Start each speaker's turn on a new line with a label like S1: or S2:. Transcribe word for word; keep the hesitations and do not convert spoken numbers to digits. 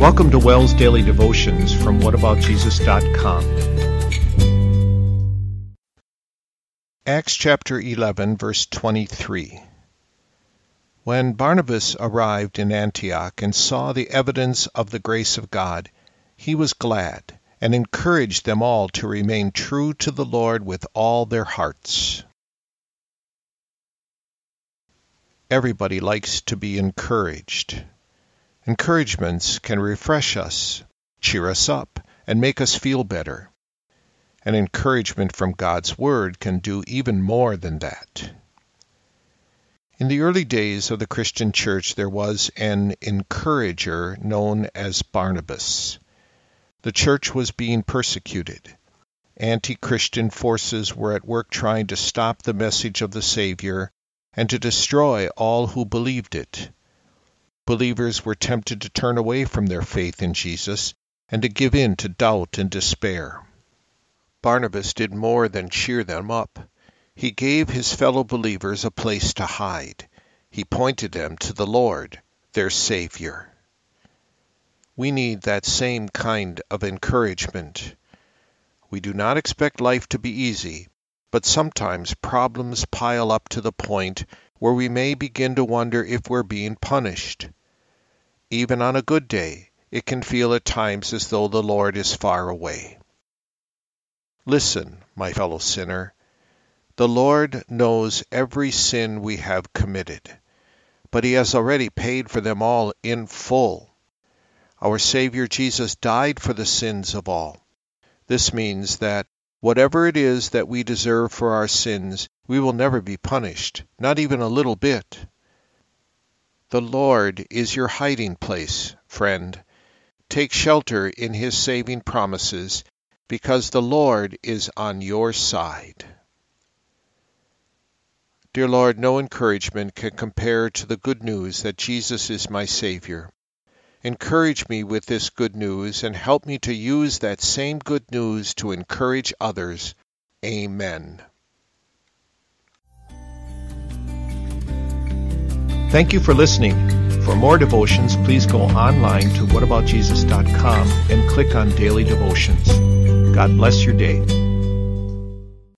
S1: Welcome to Wells Daily Devotions from what about jesus dot com. Acts chapter eleven, verse twenty-three. When Barnabas arrived in Antioch and saw the evidence of the grace of God, he was glad and encouraged them all to remain true to the Lord with all their hearts. Everybody likes to be encouraged. Encouragements can refresh us, cheer us up, and make us feel better. An encouragement from God's Word can do even more than that. In the early days of the Christian church, there was an encourager known as Barnabas. The church was being persecuted. Anti-Christian forces were at work trying to stop the message of the Savior and to destroy all who believed it. Believers were tempted to turn away from their faith in Jesus and to give in to doubt and despair. Barnabas did more than cheer them up. He gave his fellow believers a place to hide. He pointed them to the Lord, their Savior. We need that same kind of encouragement. We do not expect life to be easy, but sometimes problems pile up to the point where we may begin to wonder if we're being punished. Even on a good day, it can feel at times as though the Lord is far away. Listen, my fellow sinner. The Lord knows every sin we have committed, but He has already paid for them all in full. Our Savior Jesus died for the sins of all. This means that whatever it is that we deserve for our sins, we will never be punished, not even a little bit. The Lord is your hiding place, friend. Take shelter in His saving promises, because the Lord is on your side. Dear Lord, no encouragement can compare to the good news that Jesus is my Savior. Encourage me with this good news and help me to use that same good news to encourage others. Amen. Thank you for listening. For more devotions, please go online to what about jesus dot com and click on Daily Devotions. God bless your day.